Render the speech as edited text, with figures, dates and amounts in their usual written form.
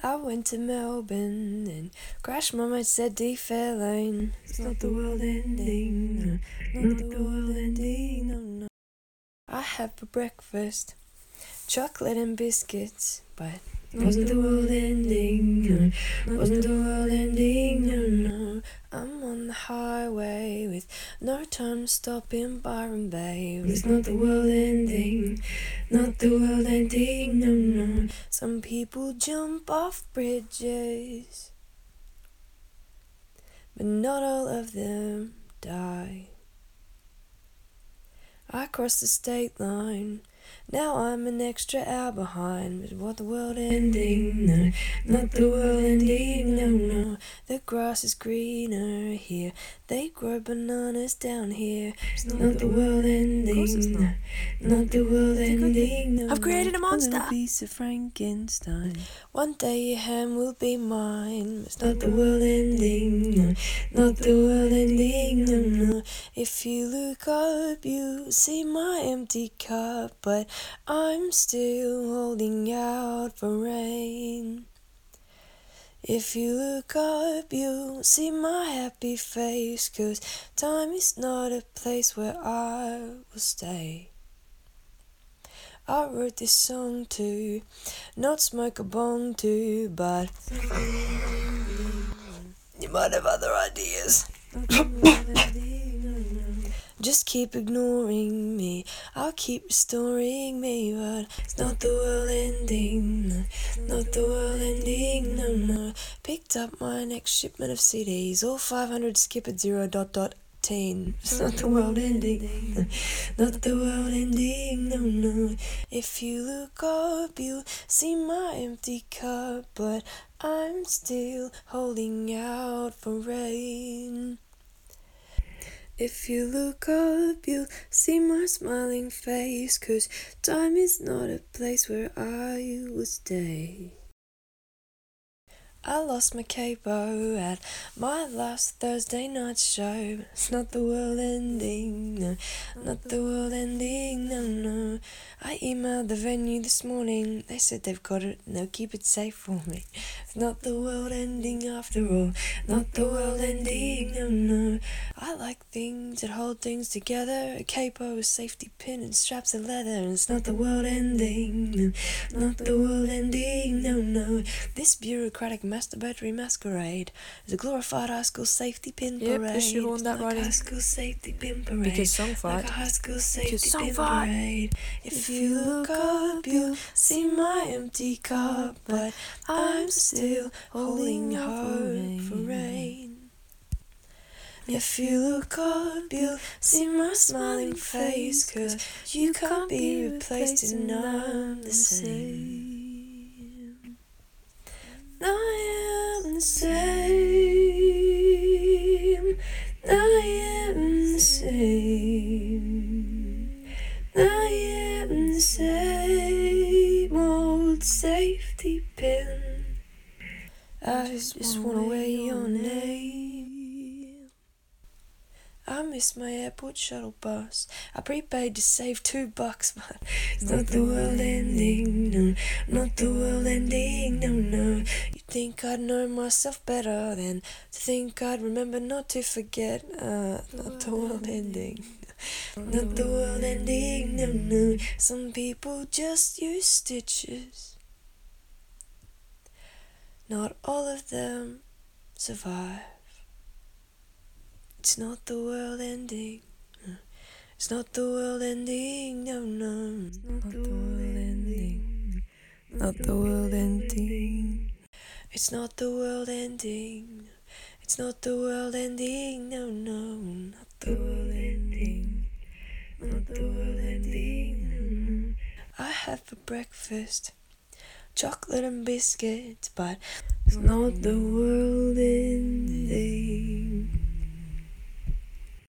I went to Melbourne and crashed my mate said D Fairlane. It's not the world ending, no, not the world ending, no, no. I had for breakfast chocolate and biscuits, but wasn't the world ending, no, wasn't the world ending, no, no. I'm on the highway with no time to stop in Byron Bay. It's not the world ending, not the world ending, no, no. Some people jump off bridges, but not all of them die. I crossed the state line, now I'm an extra hour behind. But what the world ending, no, not the world ending, no, no. The grass is greener here, they grow bananas down here. It's not the world ending, no, not the world ending, no. I've created a monster. A little piece of Frankenstein. One day your hand will be mine. It's not the world ending, no, not the world ending, no, no. If you look up, you see my empty cup, but I'm still holding out for rain. If you look up, you'll see my happy face, 'cause time is not a place where I will stay. I wrote this song to not smoke a bong to, but you might have other ideas. Just keep ignoring me, I'll keep restoring me, but it's not the world ending, no, not the world ending, no, no. Picked up my next shipment of CDs, all 500 skip at 0.10. It's not the world ending, no, not the world ending, no, no. If you look up, you'll see my empty cup, but I'm still holding out for rain. If you look up, you'll see my smiling face, 'cause time is not a place where I will stay. I lost my capo at my last Thursday night show. It's not the world ending, no, not the world ending, no, no. I emailed the venue this morning, they said they've got it and they'll keep it safe for me. It's not the world ending after all, not the world ending, no, no. I like things that hold things together, a capo, a safety pin and straps of leather. And it's not the world ending, no, not the world ending, no, no. This bureaucratic masturbatory masquerade is a glorified high school safety pin parade. Yep, is shoehorn that right in? High school safety pin parade. Because song fight. Like a high school safety Because song pin fight. parade. If you look up, you'll see my empty cup, but I'm still holding hope for rain. If you look up, you'll see my smiling face, 'cause you can't be replaced and I'm the same. I am the same. I am the same. I am the same old safety pin. I just wanna wear your name. I miss my airport shuttle bus. I prepaid to save $2, but it's not the world ending, no, not the world ending, no, no. You'd think I'd know myself better than to think I'd remember not to forget. Not the world ending, not the world ending, no, no. Some people just use stitches. Not all of them survive. It's not the world ending, it's not the world ending, no, no. It's not the world ending, not the world ending. It's not the world ending, it's not the world ending, no, no. Not the world ending, not the world ending, no, no. I had for breakfast chocolate and biscuits, but it's not the world ending.